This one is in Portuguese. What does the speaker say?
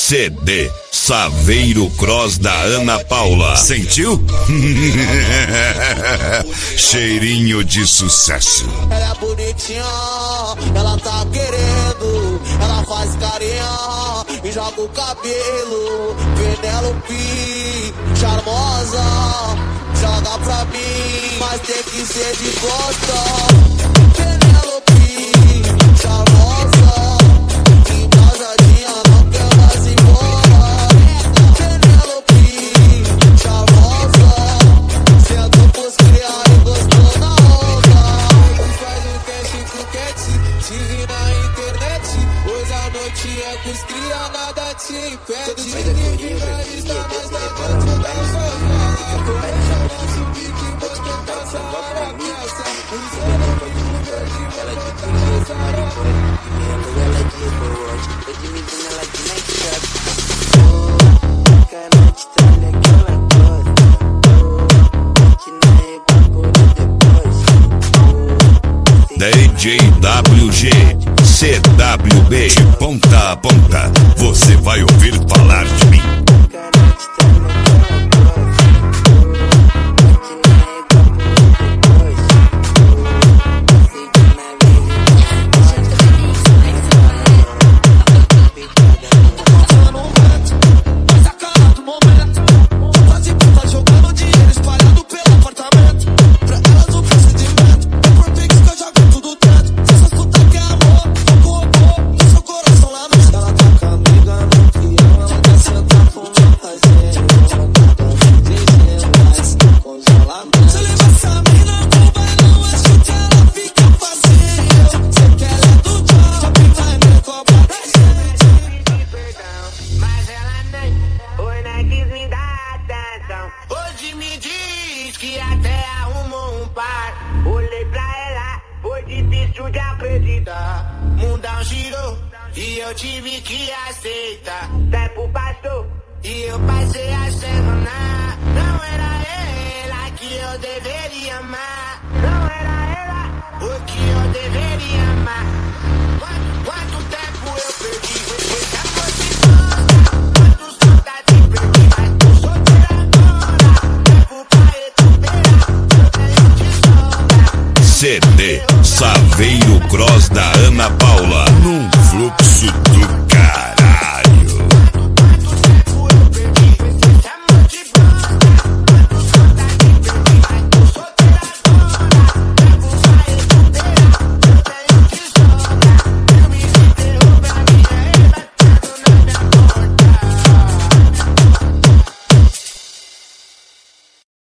CD Saveiro Cross da Ana Paula. Sentiu? Cheirinho de sucesso. Ela é bonitinha, ela tá querendo, ela faz carinha e joga o cabelo. Penélope, charmosa, joga pra mim, mas tem que ser de costa. Penélope, charmosa, embasadinha, não quer mais ir embora. Penélope, charmosa, sentou pros criar e gostou na onda. Faz um teste com cat, siga na internet. Hoje a noite é com os cria, nada te impede. Ninguém vai estar mais na noite da sua. Nosso beat, vou tentar salvar a peça. DJ WG CWB, de ponta a ponta, você vai ouvir falar de mim. Hoje me diz que até arrumou um par. Olhei pra ela, foi difícil de acreditar. Mundão girou e eu tive que aceitar. Tempo passou e eu passei a semana. Não era ela que eu deveria amar. Não era ela o que eu deveria amar. Quanto tempo eu perdi? Essa posição, quantos vontades perdi? Mas tô solteira agora, tempo pra recuperar. Eu tenho de sobra. CD Saveiro Cross da Ana Paula, num fluxo do cara.